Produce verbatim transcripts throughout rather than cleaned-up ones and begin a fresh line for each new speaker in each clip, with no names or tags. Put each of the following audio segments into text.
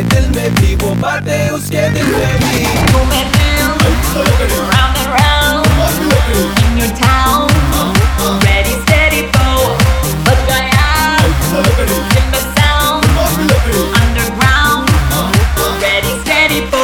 दिल में भी वो बातें उसके दिल में भी
घूमे दिल round and round in your town. Ready, steady, go. बज गया in the sound. Underground. Ready, steady, go.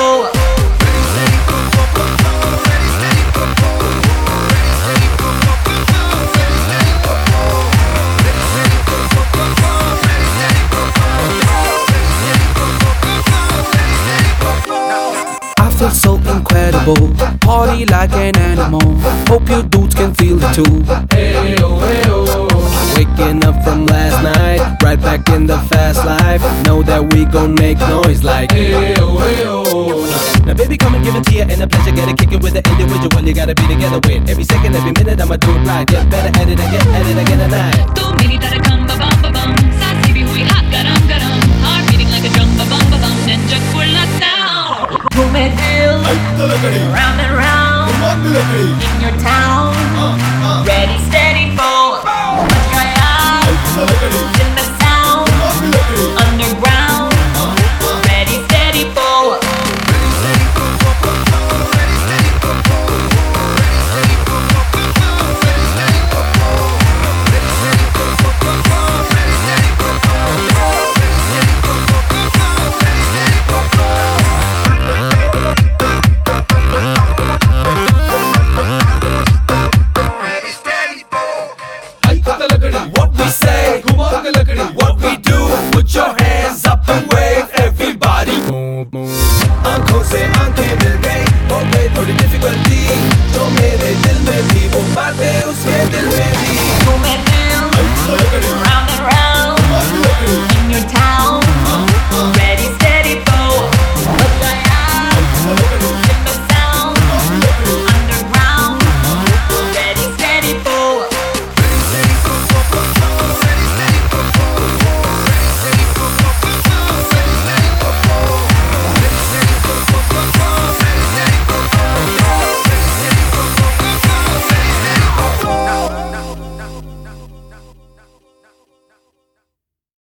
I feel so incredible, party like an animal. Hope you dudes can feel it too. Hey oh, hey oh. Waking up from last night, right back in the fast life. Know that we gon' make noise like hey oh, hey oh. Now baby, come and give it to you, and a pleasure. Get it kicking with the individual you gotta be together with. Every second, every minute, I'ma do it right. Get better at it and get at it again tonight.
तू मेरी तरह come ba bum ba bum. सांसें भी हुई hot गरम गरम. Heart beating like a drum ba bum ba bum. Ninja cool down. घूमे दिल round and round in your town.